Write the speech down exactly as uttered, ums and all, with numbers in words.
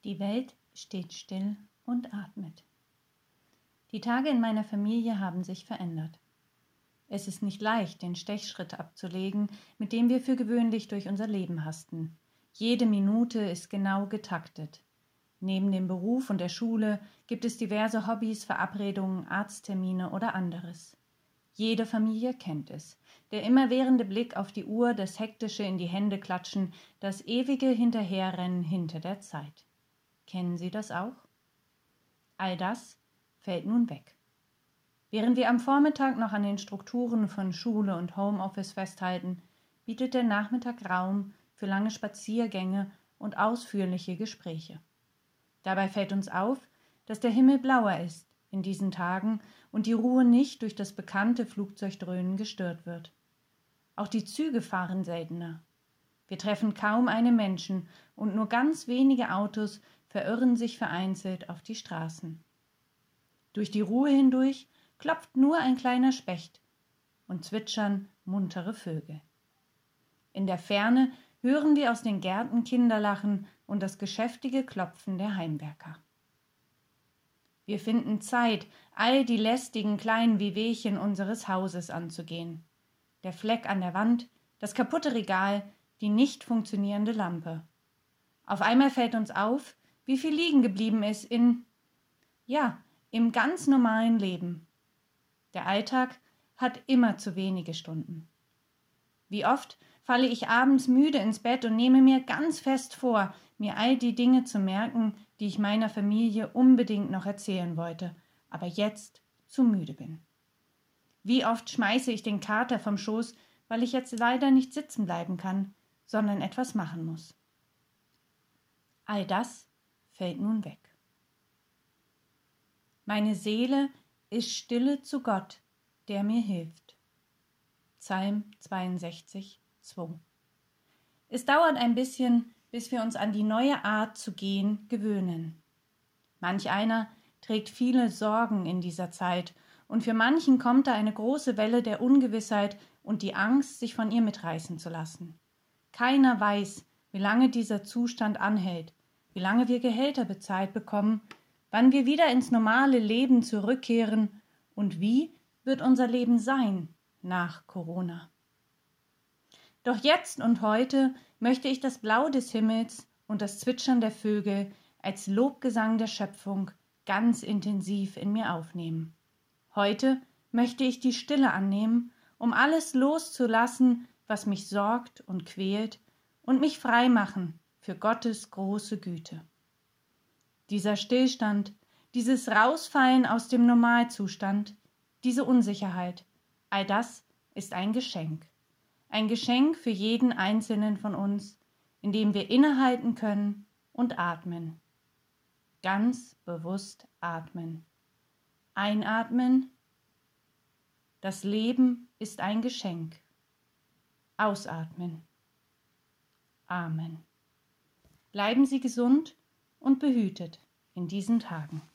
Die Welt steht still und atmet. Die Tage in meiner Familie haben sich verändert. Es ist nicht leicht, den Stechschritt abzulegen, mit dem wir für gewöhnlich durch unser Leben hasten. Jede Minute ist genau getaktet. Neben dem Beruf und der Schule gibt es diverse Hobbys, Verabredungen, Arzttermine oder anderes. Jede Familie kennt es. Der immerwährende Blick auf die Uhr, das hektische in die Hände klatschen, das ewige Hinterherrennen hinter der Zeit. Kennen Sie das auch? All das fällt nun weg. Während wir am Vormittag noch an den Strukturen von Schule und Homeoffice festhalten, bietet der Nachmittag Raum für lange Spaziergänge und ausführliche Gespräche. Dabei fällt uns auf, dass der Himmel blauer ist in diesen Tagen und die Ruhe nicht durch das bekannte Flugzeugdröhnen gestört wird. Auch die Züge fahren seltener. Wir treffen kaum einen Menschen und nur ganz wenige Autos verirren sich vereinzelt auf die Straßen. Durch die Ruhe hindurch klopft nur ein kleiner Specht und zwitschern muntere Vögel. In der Ferne hören wir aus den Gärten Kinderlachen und das geschäftige Klopfen der Heimwerker. Wir finden Zeit, all die lästigen kleinen Wehwehchen unseres Hauses anzugehen. Der Fleck an der Wand, das kaputte Regal, die nicht funktionierende Lampe. Auf einmal fällt uns auf, wie viel liegen geblieben ist in, ja, im ganz normalen Leben. Der Alltag hat immer zu wenige Stunden. Wie oft falle ich abends müde ins Bett und nehme mir ganz fest vor, mir all die Dinge zu merken, die ich meiner Familie unbedingt noch erzählen wollte, aber jetzt zu müde bin. Wie oft schmeiße ich den Kater vom Schoß, weil ich jetzt leider nicht sitzen bleiben kann, sondern etwas machen muss. All das fällt nun weg. Meine Seele ist stille zu Gott, der mir hilft. Psalm zweiundsechzig, zwei. Es dauert ein bisschen, bis wir uns an die neue Art zu gehen gewöhnen. Manch einer trägt viele Sorgen in dieser Zeit und für manchen kommt da eine große Welle der Ungewissheit und die Angst, sich von ihr mitreißen zu lassen. Keiner weiß, wie lange dieser Zustand anhält, wie lange wir Gehälter bezahlt bekommen, wann wir wieder ins normale Leben zurückkehren und wie wird unser Leben sein nach Corona. Doch jetzt und heute möchte ich das Blau des Himmels und das Zwitschern der Vögel als Lobgesang der Schöpfung ganz intensiv in mir aufnehmen. Heute möchte ich die Stille annehmen, um alles loszulassen, was mich sorgt und quält, und mich frei machen für Gottes große Güte. Dieser Stillstand, dieses Rausfallen aus dem Normalzustand, diese Unsicherheit, all das ist ein Geschenk. Ein Geschenk für jeden Einzelnen von uns, in dem wir innehalten können und atmen. Ganz bewusst atmen. Einatmen. Das Leben ist ein Geschenk. Ausatmen. Amen. Bleiben Sie gesund und behütet in diesen Tagen.